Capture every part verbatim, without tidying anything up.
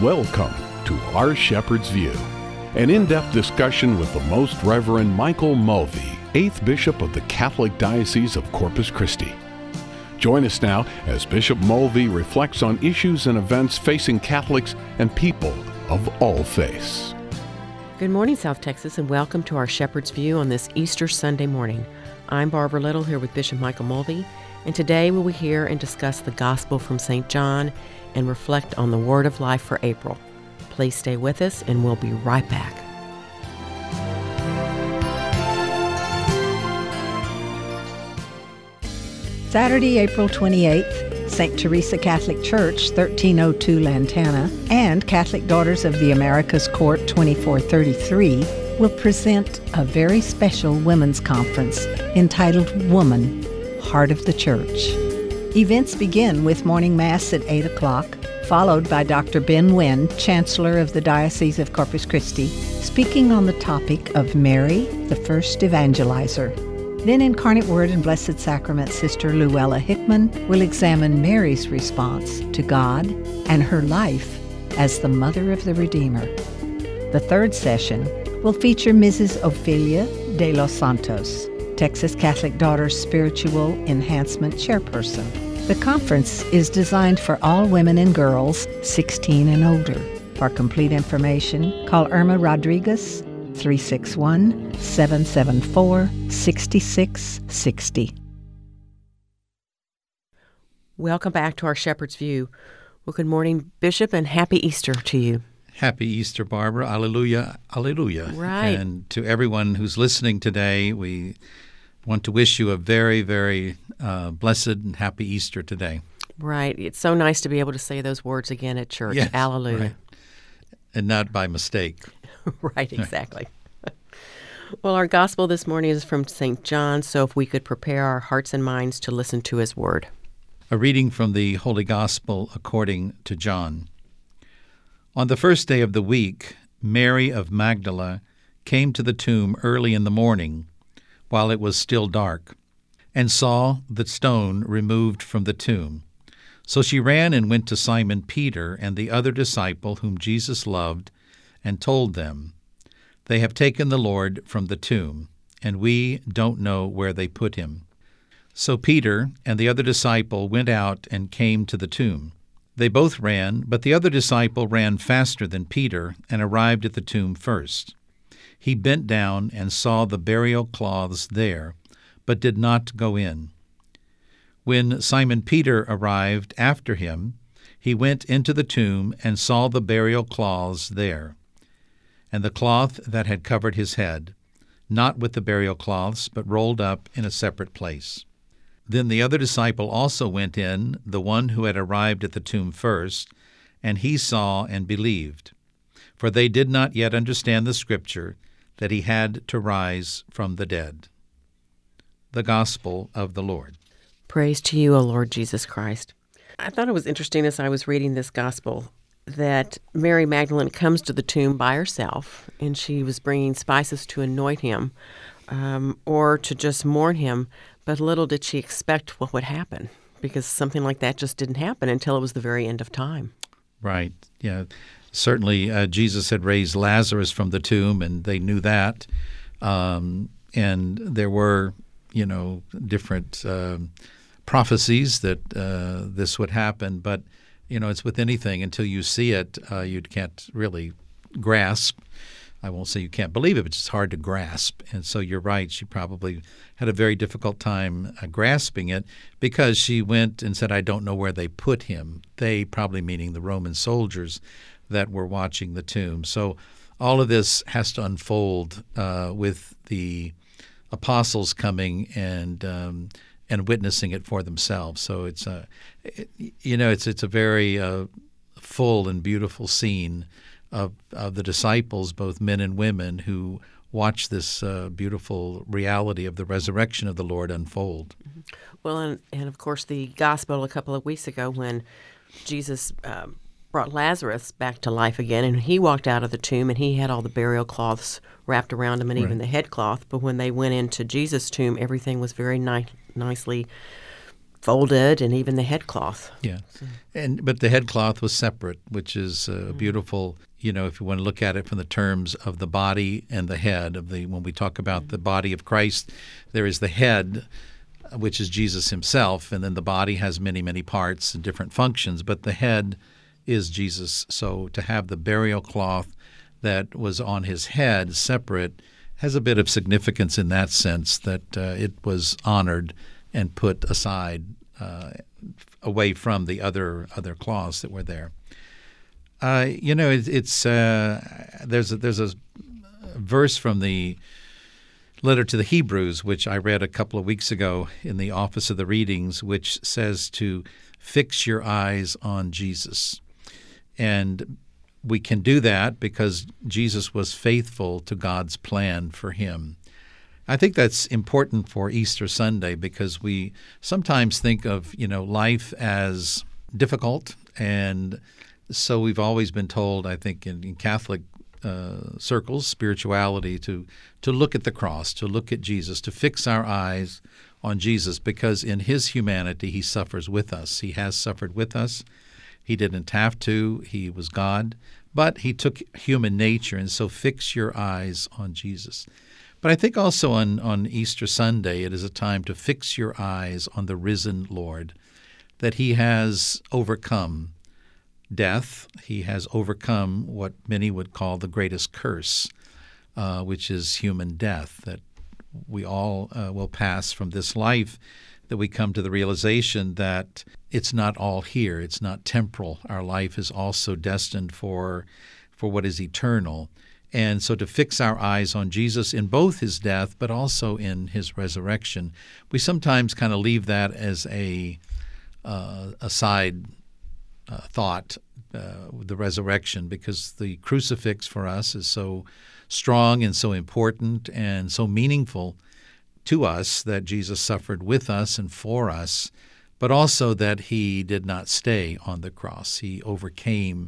Welcome to Our Shepherd's View, an in-depth discussion with the Most Reverend Michael Mulvey, eighth Bishop of the Catholic Diocese of Corpus Christi. Join us now as Bishop Mulvey reflects on issues and events facing Catholics and people of all faiths. Good morning, South Texas, and welcome to Our Shepherd's View on this Easter Sunday morning. I'm Barbara Little here with Bishop Michael Mulvey, and today we will hear and discuss the Gospel from Saint John and reflect on the Word of Life for April. Please stay with us, and we'll be right back. Saturday, April twenty-eighth, Saint Teresa Catholic Church, thirteen oh two Lantana, and Catholic Daughters of the Americas Court, twenty-four thirty-three, will present a very special women's conference entitled Woman, Heart of the Church. Events begin with morning mass at eight o'clock, followed by Doctor Ben Wynn, Chancellor of the Diocese of Corpus Christi, speaking on the topic of Mary, the first evangelizer. Then Incarnate Word and Blessed Sacrament Sister Luella Hickman will examine Mary's response to God and her life as the Mother of the Redeemer. The third session will feature Missus Ophelia de los Santos, Texas Catholic Daughters Spiritual Enhancement Chairperson. The conference is designed for all women and girls sixteen and older. For complete information, call Irma Rodriguez, three six one, seven seven four, six six six zero. Welcome back to Our Shepherd's View. Well, good morning, Bishop, and happy Easter to you. Happy Easter, Barbara. Alleluia, alleluia. Right. And to everyone who's listening today, we want to wish you a very, very uh, blessed and happy Easter today. Right. It's so nice to be able to say those words again at church. Yes, Alleluia. right. And not by mistake. Right, exactly. Well, our gospel this morning is from Saint John, so if we could prepare our hearts and minds to listen to his word. A reading from the Holy Gospel according to John. On the first day of the week, Mary of Magdala came to the tomb early in the morning, while it was still dark, and saw the stone removed from the tomb. So she ran and went to Simon Peter and the other disciple whom Jesus loved, and told them, "They have taken the Lord from the tomb, and we don't know where they put him." So Peter and the other disciple went out and came to the tomb. They both ran, but the other disciple ran faster than Peter and arrived at the tomb first. He bent down and saw the burial cloths there, but did not go in. When Simon Peter arrived after him, he went into the tomb and saw the burial cloths there, and the cloth that had covered his head, not with the burial cloths, but rolled up in a separate place. Then the other disciple also went in, the one who had arrived at the tomb first, and he saw and believed. For they did not yet understand the Scripture, that he had to rise from the dead. The Gospel of the Lord. Praise to you, O Lord Jesus Christ. I thought it was interesting as I was reading this gospel that Mary Magdalene comes to the tomb by herself, and she was bringing spices to anoint him um, or to just mourn him, but little did she expect what would happen, because something like that just didn't happen until it was the very end of time. Right, yeah. Certainly, uh, Jesus had raised Lazarus from the tomb, and they knew that. Um, and there were, you know, different uh, prophecies that uh, this would happen. But, you know, it's with anything. Until you see it, uh, you can't really grasp. I won't say you can't believe it, but it's hard to grasp. And so you're right. She probably had a very difficult time uh, grasping it, because she went and said, "I don't know where they put him." They probably meaning the Roman soldiers that were watching the tomb. So all of this has to unfold uh, with the apostles coming and um, and witnessing it for themselves. So it's a, it, you know, it's it's a very uh, full and beautiful scene of of the disciples, both men and women, who watch this uh, beautiful reality of the resurrection of the Lord unfold. Well, and, and of course, the gospel a couple of weeks ago when Jesus um, brought Lazarus back to life again, and he walked out of the tomb, and he had all the burial cloths wrapped around him and even Right. the headcloth. But when they went into Jesus' tomb, everything was very ni- nicely folded, and even the headcloth. Yeah, and but the headcloth was separate, which is uh, mm-hmm. beautiful. You know, if you want to look at it from the terms of the body and the head of the, when we talk about mm-hmm. the body of Christ, there is the head, which is Jesus himself, and then the body has many, many parts and different functions, but the head is Jesus. So to have the burial cloth that was on his head separate has a bit of significance in that sense, that uh, it was honored and put aside uh, away from the other other cloths that were there. Uh, you know, it, it's uh, there's a, there's a verse from the letter to the Hebrews, which I read a couple of weeks ago in the Office of the Readings, which says to fix your eyes on Jesus. And we can do that because Jesus was faithful to God's plan for him. I think that's important for Easter Sunday because we sometimes think of, you know, life as difficult, and so we've always been told, I think, in, in Catholic uh, circles, spirituality, to to look at the cross, to look at Jesus, to fix our eyes on Jesus, because in his humanity he suffers with us. He has suffered with us. He didn't have to. He was God, but he took human nature, and so fix your eyes on Jesus. But I think also on, on Easter Sunday, it is a time to fix your eyes on the risen Lord, that he has overcome death. He has overcome what many would call the greatest curse, uh, which is human death, that we all uh, will pass from this life, that we come to the realization that it's not all here. It's not temporal. Our life is also destined for, for what is eternal. And so to fix our eyes on Jesus in both his death but also in his resurrection, we sometimes kind of leave that as a, uh, a side uh, thought, uh, the resurrection, because the crucifix for us is so strong and so important and so meaningful to us, that Jesus suffered with us and for us, but also that he did not stay on the cross. He overcame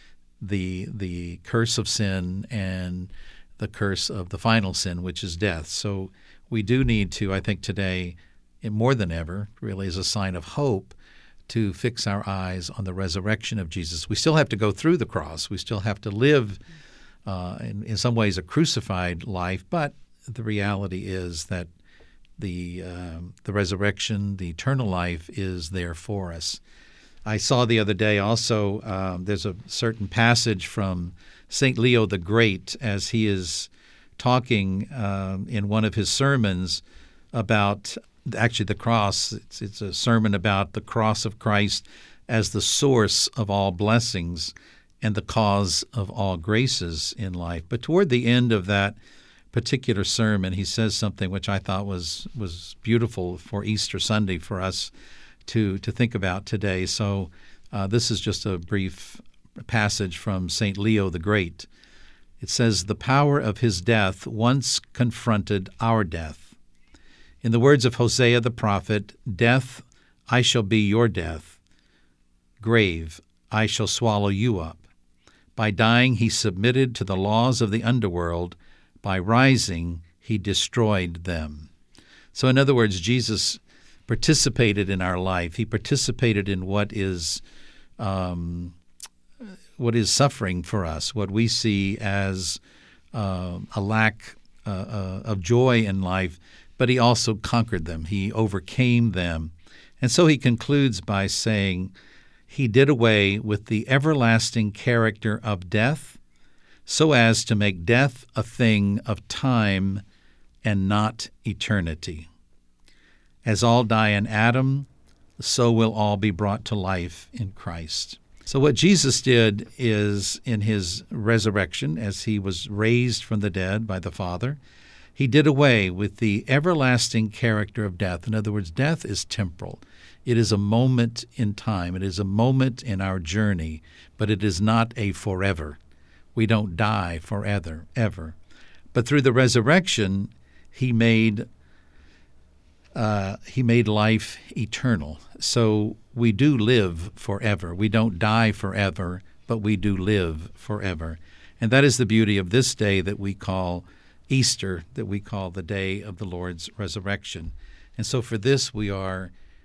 the the curse of sin and the curse of the final sin, which is death. So we do need to, I think today, more than ever, really as a sign of hope, to fix our eyes on the resurrection of Jesus. We still have to go through the cross. We still have to live, uh, in, in some ways, a crucified life, but the reality is that the uh, the resurrection, the eternal life is there for us. I saw the other day also, um, there's a certain passage from Saint Leo the Great as he is talking um, in one of his sermons about actually the cross. It's, it's a sermon about the cross of Christ as the source of all blessings and the cause of all graces in life. But toward the end of that particular sermon, he says something which I thought was was beautiful for Easter Sunday for us to to think about today. So uh, this is just a brief passage from Saint Leo the Great. It says, "The power of his death once confronted our death. In the words of Hosea the prophet, 'Death, I shall be your death. Grave, I shall swallow you up.' By dying, he submitted to the laws of the underworld. By rising, he destroyed them." So in other words, Jesus participated in our life. He participated in what is um, what is suffering for us, what we see as uh, a lack uh, uh, of joy in life, but he also conquered them. He overcame them. And so he concludes by saying, he did away with the everlasting character of death so as to make death a thing of time and not eternity. As all die in Adam, so will all be brought to life in Christ. So what Jesus did is, in his resurrection, as he was raised from the dead by the Father, he did away with the everlasting character of death. In other words, death is temporal. It is a moment in time. It is a moment in our journey, but it is not a forever. We don't die forever, ever. But through the resurrection, he made uh, he made life eternal. So we do live forever. We don't die forever, but we do live forever. And that is the beauty of this day that we call Easter, that we call the day of the Lord's resurrection. And so for this we are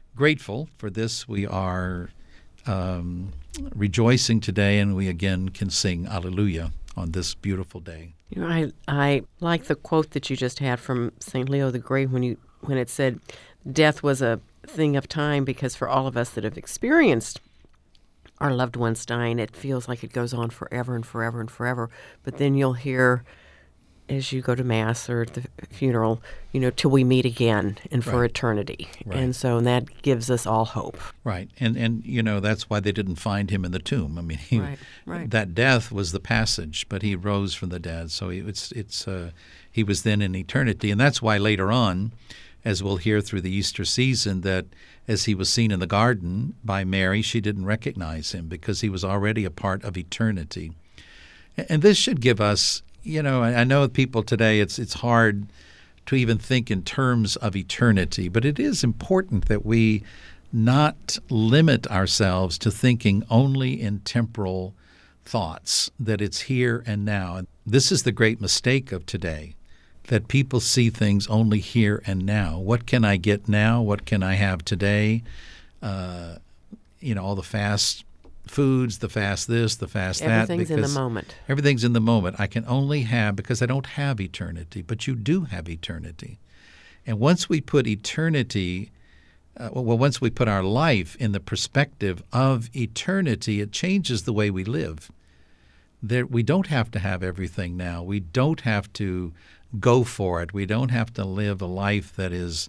grateful for this. We are um, rejoicing today, and we again can sing Alleluia on this beautiful day. You know, I I like the quote that you just had from Saint Leo the Great when you when it said, "Death was a thing of time," because for all of us that have experienced our loved ones dying, it feels like it goes on forever and forever and forever. But then you'll hear, as you go to Mass or at the funeral, you know, till we meet again and for Right. eternity. Right. And so that gives us all hope. Right, and and you know that's why they didn't find him in the tomb. I mean, he, Right, right. that death was the passage, but he rose from the dead. So he, it's it's uh, he was then in eternity, and that's why later on, as we'll hear through the Easter season, that as he was seen in the garden by Mary, she didn't recognize him because he was already a part of eternity. And this should give us, you know, I know people today, it's it's hard to even think in terms of eternity, but it is important that we not limit ourselves to thinking only in temporal thoughts, that it's here and now. And this is the great mistake of today, that people see things only here and now. What can I get now? What can I have today? Uh, you know, all the fast foods, the fast this, the fast that. Everything's in the because moment. Everything's in the moment. I can only have, because I don't have eternity, but you do have eternity. And once we put eternity, uh, well, once we put our life in the perspective of eternity, it changes the way we live. There, we don't have to have everything now. We don't have to go for it. We don't have to live a life that is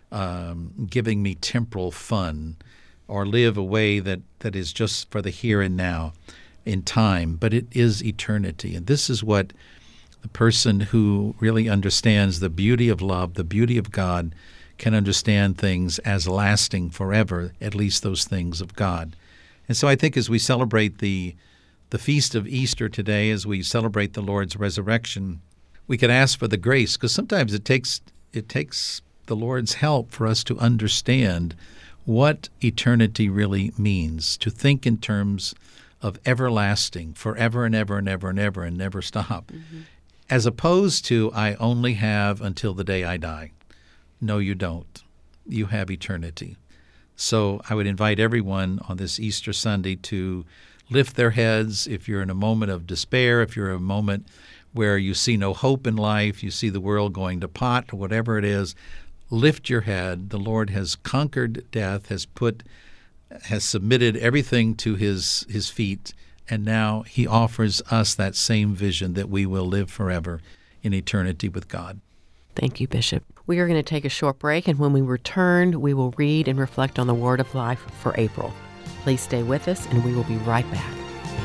um, giving me temporal fun, or live a way that, that is just for the here and now in time, but it is eternity. And this is what the person who really understands the beauty of love, the beauty of God, can understand things as lasting forever, at least those things of God. And so I think as we celebrate the the feast of Easter today, as we celebrate the Lord's resurrection, we can ask for the grace, because sometimes it takes it takes the Lord's help for us to understand what eternity really means, to think in terms of everlasting, forever and ever and ever and ever and never stop, mm-hmm. as opposed to I only have until the day I die. No, you don't. You have eternity. So I would invite everyone on this Easter Sunday to lift their heads. If you're in a moment of despair, if you're in a moment where you see no hope in life, you see the world going to pot, or whatever it is, lift your head. The Lord has conquered death, has put, has submitted everything to his his feet, and now he offers us that same vision that we will live forever in eternity with God. Thank you, Bishop. We are going to take a short break, and when we return, we will read and reflect on the Word of Life for April. Please stay with us, and we will be right back.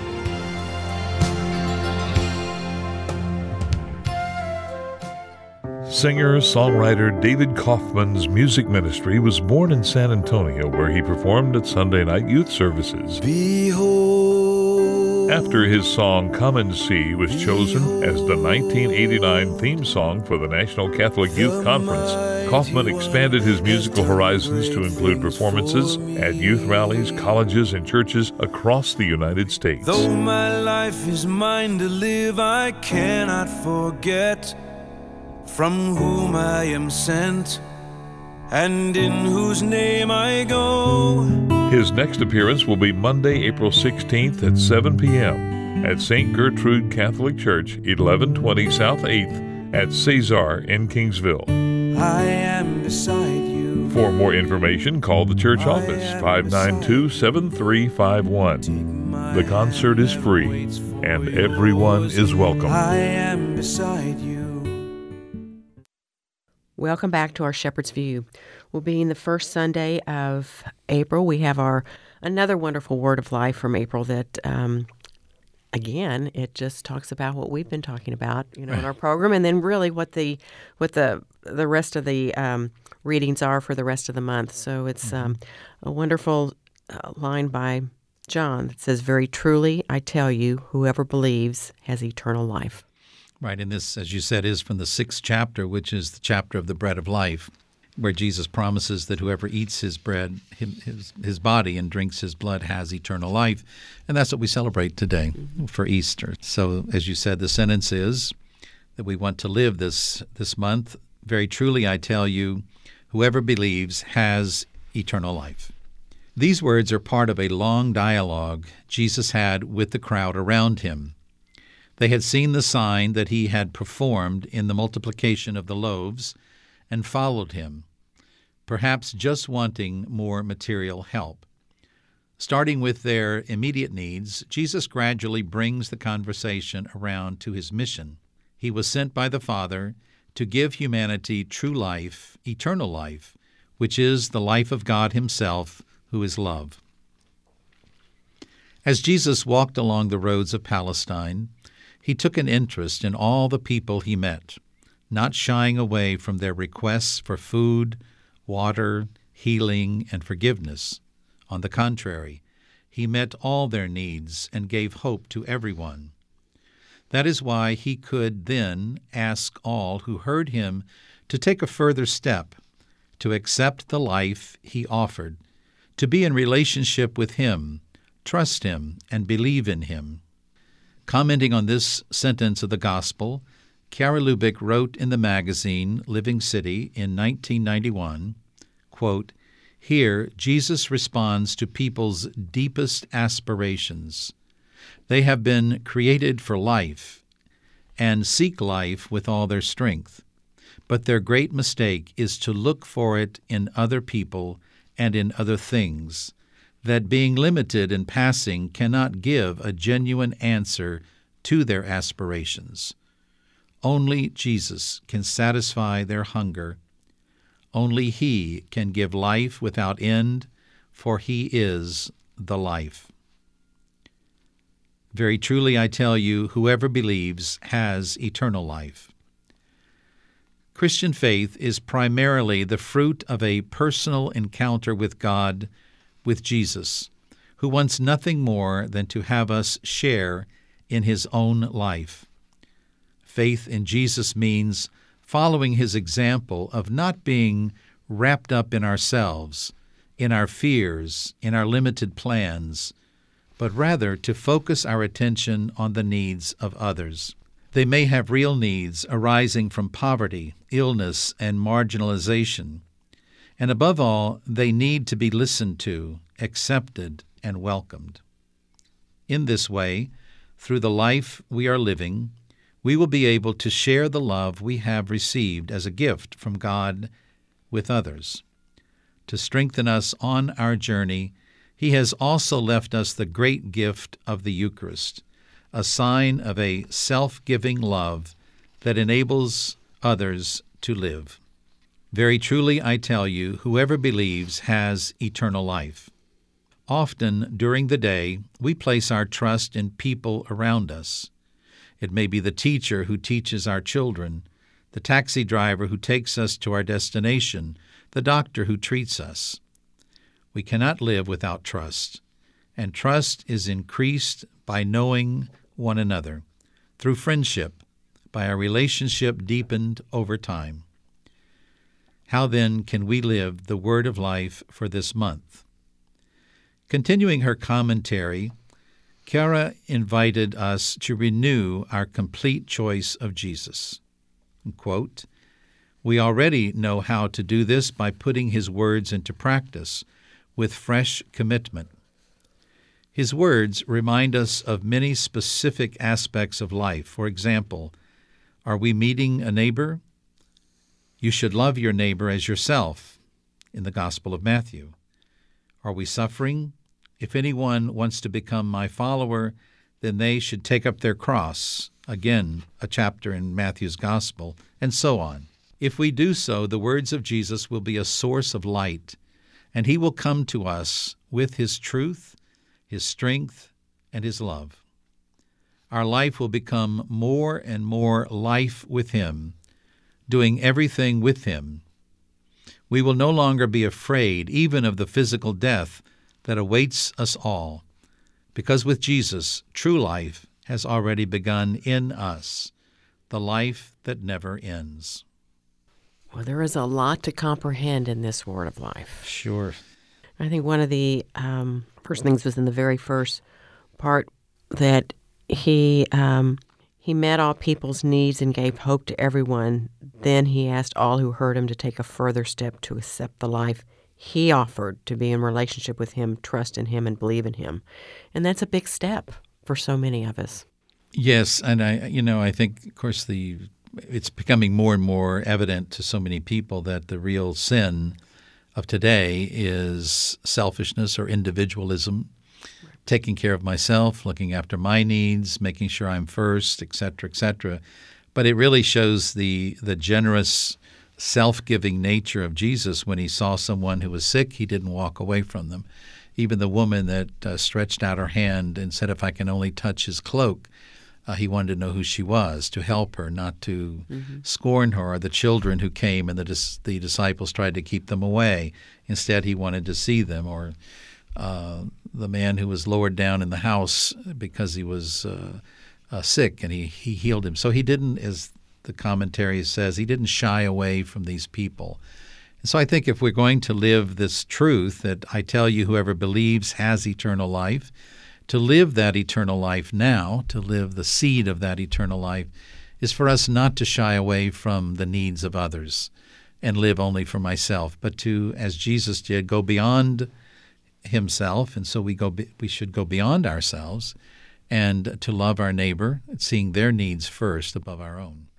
Singer-songwriter David Kaufman's music ministry was born in San Antonio, where he performed at Sunday night youth services. Behold, After his song Come and See was chosen as the nineteen eighty-nine theme song for the National Catholic Youth Conference, Kaufman expanded his musical horizons to include performances at youth rallies, colleges, and churches across the United States. though my life is mine to live, I cannot forget from whom I am sent, and in whose name I go. His next appearance will be Monday, April sixteenth at seven p.m. at Saint Gertrude Catholic Church, eleven twenty South eighth at Cesar in Kingsville. I am beside you. For more information, call the church office, five nine two, seven three five one. The concert is free, and everyone is welcome. I am beside you. Welcome back to our Shepherd's View. We'll be in the first Sunday of April. We have our another wonderful Word of Life from April that, um, again, it just talks about what we've been talking about, you know, in our program, and then really what the what the the rest of the um, readings are for the rest of the month. So it's um, a wonderful uh, line by John that says, "Very truly, I tell you, whoever believes has eternal life." Right, and this, as you said, is from the sixth chapter, which is the chapter of the bread of life, where Jesus promises that whoever eats his bread, his, his body, and drinks his blood has eternal life. And that's what we celebrate today mm-hmm. for Easter. So, as you said, the sentence is that we want to live this, this month. Very truly, I tell you, whoever believes has eternal life. These words are part of a long dialogue Jesus had with the crowd around him. They had seen the sign that he had performed in the multiplication of the loaves and followed him, perhaps just wanting more material help. Starting with their immediate needs, Jesus gradually brings the conversation around to his mission. He was sent by the Father to give humanity true life, eternal life, which is the life of God himself, who is love. As Jesus walked along the roads of Palestine, he took an interest in all the people he met, not shying away from their requests for food, water, healing, and forgiveness. On the contrary, he met all their needs and gave hope to everyone. That is why he could then ask all who heard him to take a further step, to accept the life he offered, to be in relationship with him, trust him, and believe in him. Commenting on this sentence of the Gospel, Chiara Lubich wrote in the magazine Living City in nineteen ninety-one, quote, "Here, Jesus responds to people's deepest aspirations. They have been created for life and seek life with all their strength. But their great mistake is to look for it in other people and in other things, that being limited and passing cannot give a genuine answer to their aspirations. Only Jesus can satisfy their hunger. Only he can give life without end, for he is the life. Very truly I tell you, whoever believes has eternal life." Christian faith is primarily the fruit of a personal encounter with God, with Jesus, who wants nothing more than to have us share in his own life. Faith in Jesus means following his example of not being wrapped up in ourselves, in our fears, in our limited plans, but rather to focus our attention on the needs of others. They may have real needs arising from poverty, illness, and marginalization. And above all, they need to be listened to, accepted, and welcomed. In this way, through the life we are living, we will be able to share the love we have received as a gift from God with others. To strengthen us on our journey, he has also left us the great gift of the Eucharist, a sign of a self-giving love that enables others to live. Very truly I tell you, whoever believes has eternal life. Often during the day, we place our trust in people around us. It may be the teacher who teaches our children, the taxi driver who takes us to our destination, the doctor who treats us. We cannot live without trust, and trust is increased by knowing one another, through friendship, by our relationship deepened over time. How then can we live the word of life for this month? Continuing her commentary, Chiara invited us to renew our complete choice of Jesus. Quote, "We already know how to do this by putting his words into practice with fresh commitment. His words remind us of many specific aspects of life. For example, are we meeting a neighbor? You should love your neighbor as yourself, in the Gospel of Matthew. Are we suffering? If anyone wants to become my follower, then they should take up their cross, again, a chapter in Matthew's Gospel, and so on. If we do so, the words of Jesus will be a source of light, and he will come to us with his truth, his strength, and his love. Our life will become more and more life with him, doing everything with him. We will no longer be afraid even of the physical death that awaits us all, because with Jesus, true life has already begun in us, the life that never ends." Well, there is a lot to comprehend in this word of life. Sure. I think one of the um, first things was in the very first part that he um, he met all people's needs and gave hope to everyone. Then he asked all who heard him to take a further step to accept the life He offered to be in relationship with him, trust in him, and believe in him. And that's a big step for so many of us. Yes, and I, you know, I think, of course, the it's becoming more and more evident to so many people that the real sin of today is selfishness or individualism, taking care of myself, looking after my needs, making sure I'm first, et cetera, et cetera. But it really shows the the generous, self-giving nature of Jesus. When he saw someone who was sick, he didn't walk away from them. Even the woman that uh, stretched out her hand and said, if I can only touch his cloak, uh, he wanted to know who she was, to help her, not to mm-hmm. scorn her. Or the children who came and the, dis- the disciples tried to keep them away. Instead, he wanted to see them. Or uh, the man who was lowered down in the house because he was uh, uh, sick, and he, he healed him. So he didn't, as the commentary says, he didn't shy away from these people. And so I think if we're going to live this truth that I tell you whoever believes has eternal life, to live that eternal life now, to live the seed of that eternal life, is for us not to shy away from the needs of others and live only for myself, but to, as Jesus did, go beyond himself. And so we go. We should go beyond ourselves and to love our neighbor, seeing their needs first above our own.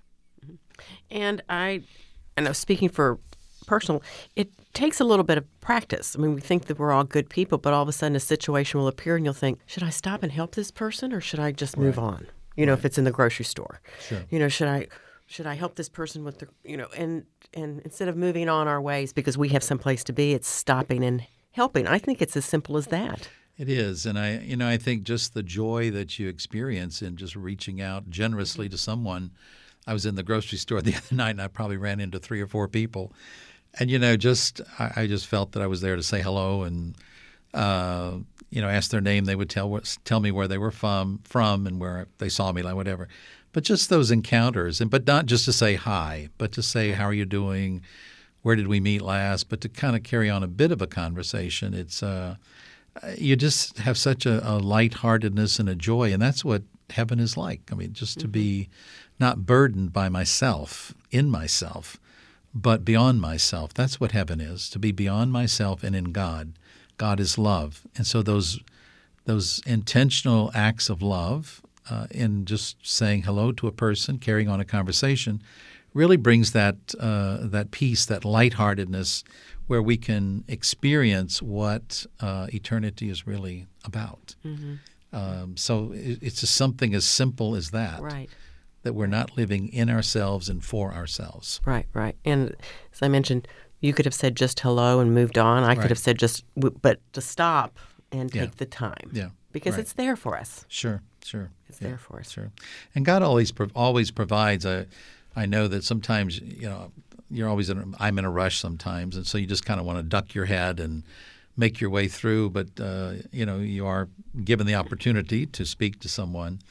And I, I know, speaking for personal, it takes a little bit of practice. I mean, we think that we're all good people, but all of a sudden a situation will appear and you'll think, should I stop and help this person, or should I just move Right. on? You know, Right. if it's in the grocery store. Sure. You know, should I should I help this person with the, you know, and and instead of moving on our ways because we have someplace to be, it's stopping and helping. I think it's as simple as that. It is, and I, you know, I think just the joy that you experience in just reaching out generously to someone. I was in the grocery store the other night, and I probably ran into three or four people, and you know, just I, I just felt that I was there to say hello and uh, you know, ask their name. They would tell tell me where they were from, from, and where they saw me, like whatever. But just those encounters, and but not just to say hi, but to say how are you doing, where did we meet last, but to kind of carry on a bit of a conversation. It's uh, you just have such a, a lightheartedness and a joy, and that's what heaven is like. I mean, just to mm-hmm. be not burdened by myself, in myself, but beyond myself. That's what heaven is, to be beyond myself and in God. God is love. And so those those intentional acts of love uh, in just saying hello to a person, carrying on a conversation, really brings that uh, that peace, that lightheartedness, where we can experience what uh, eternity is really about. Mm-hmm. Um, so it, it's just something as simple as that. Right. That we're not living in ourselves and for ourselves. Right, right. And as I mentioned, you could have said just hello and moved on. I Right. could have said just, but to stop and take Yeah. the time. Yeah. Because Right. it's there for us. Sure, sure. It's Yeah, there for us. Sure. And God always prov- always provides. A, I know that sometimes, you know, you're always in a, I'm in a rush sometimes, and so you just kind of want to duck your head and make your way through. But, uh, you know, you are given the opportunity to speak to someone.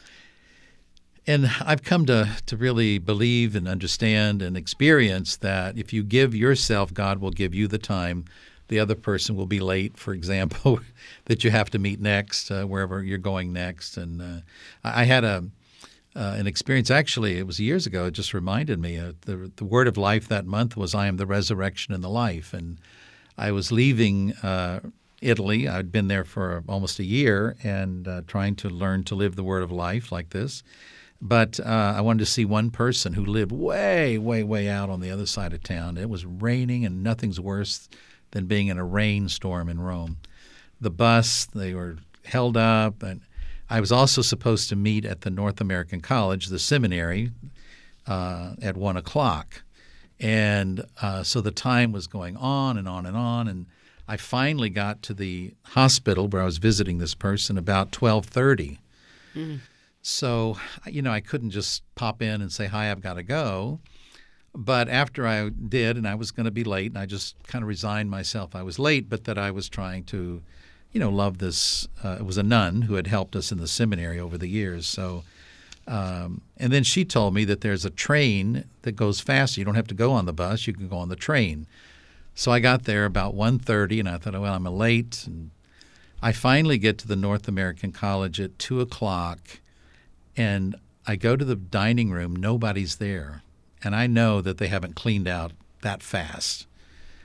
And I've come to, to really believe and understand and experience that if you give yourself, God will give you the time. The other person will be late, for example, that you have to meet next, uh, wherever you're going next. And uh, I had a uh, an experience, actually, it was years ago, it just reminded me. Uh, the, the word of life that month was, I am the resurrection and the life. And I was leaving uh, Italy. I'd been there for almost a year and uh, trying to learn to live the word of life like this. But uh, I wanted to see one person who lived way, way, way out on the other side of town. It was raining, and nothing's worse than being in a rainstorm in Rome. The bus, they were held up. And I was also supposed to meet at the North American College, the seminary, uh, at one o'clock. And uh, so the time was going on and on and on. And I finally got to the hospital where I was visiting this person about twelve thirty. Mm. So, you know, I couldn't just pop in and say, hi, I've got to go. But after I did, and I was going to be late, and I just kind of resigned myself. I was late, but that I was trying to, you know, love this. Uh, it was a nun who had helped us in the seminary over the years. So, um, and then she told me that there's a train that goes faster. You don't have to go on the bus. You can go on the train. So I got there about one thirty, and I thought, oh, well, I'm late. And I finally get to the North American College at two o'clock. And I go to the dining room, nobody's there. And I know that they haven't cleaned out that fast.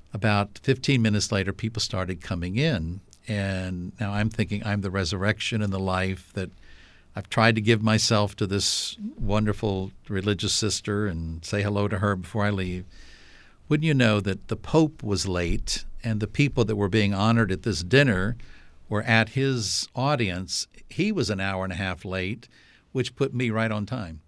About fifteen minutes later, people started coming in. And now I'm thinking I'm the resurrection and the life, that I've tried to give myself to this wonderful religious sister and say hello to her before I leave. Wouldn't you know that the Pope was late, and the people that were being honored at this dinner were at his audience. He was an hour and a half late, which put me right on time.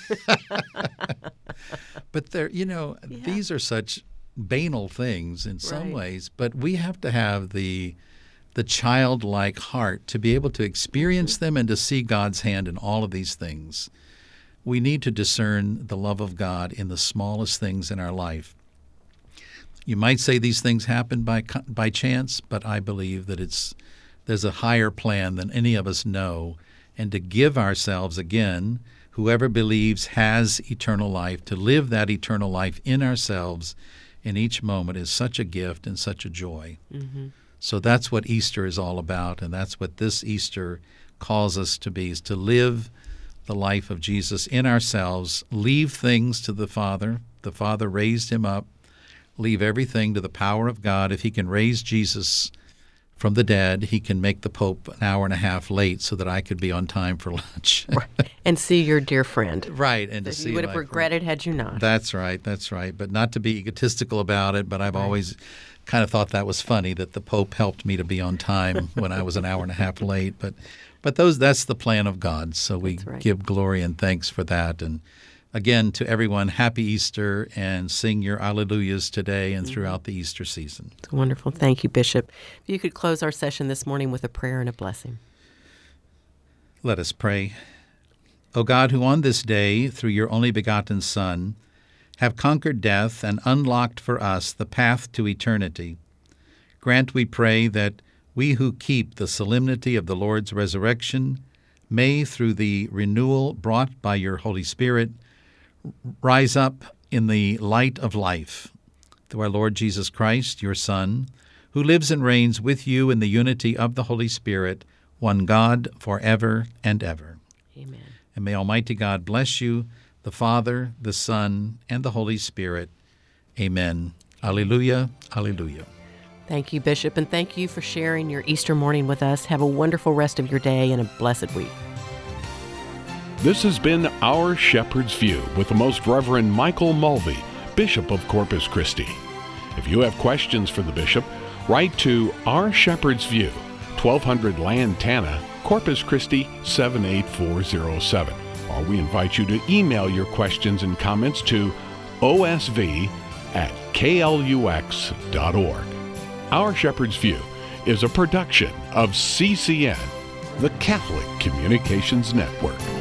But there, you know, yeah. these are such banal things in some right. ways, but we have to have the the childlike heart to be able to experience them and to see God's hand in all of these things. We need to discern the love of God in the smallest things in our life. You might say these things happen by by chance, but I believe that it's there's a higher plan than any of us know, and to give ourselves again, whoever believes has eternal life, to live that eternal life in ourselves in each moment is such a gift and such a joy. Mm-hmm. So that's what Easter is all about, and that's what this Easter calls us to be, is to live the life of Jesus in ourselves, leave things to the Father. The Father raised him up. Leave everything to the power of God. If he can raise Jesus from the dead, he can make the Pope an hour and a half late so that I could be on time for lunch. Right. And see your dear friend. Right. And that to see you would have regretted friend. had you not. That's right. That's right. But not to be egotistical about it, but I've right. always kind of thought that was funny that the Pope helped me to be on time when I was an hour and a half late. But but those that's the plan of God. So we right. give glory and thanks for that. And again, to everyone, happy Easter, and sing your Alleluias today and throughout the Easter season. It's wonderful. Thank you, Bishop. If you could close our session this morning with a prayer and a blessing. Let us pray. O God, who on this day, through your only begotten Son, have conquered death and unlocked for us the path to eternity, grant, we pray, that we who keep the solemnity of the Lord's resurrection may, through the renewal brought by your Holy Spirit, rise up in the light of life, through our Lord Jesus Christ, your Son, who lives and reigns with you in the unity of the Holy Spirit, one God, forever and ever. Amen. And may Almighty God bless you, the Father, the Son, and the Holy Spirit. Amen. Alleluia, alleluia. Thank you, Bishop, and thank you for sharing your Easter morning with us. Have a wonderful rest of your day and a blessed week. This has been Our Shepherd's View with the Most Reverend Michael Mulvey, Bishop of Corpus Christi. If you have questions for the Bishop, write to Our Shepherd's View, twelve hundred Lantana, Corpus Christi seven eight four zero seven. Or we invite you to email your questions and comments to O S V at K L U X dot org. Our Shepherd's View is a production of C C N, the Catholic Communications Network.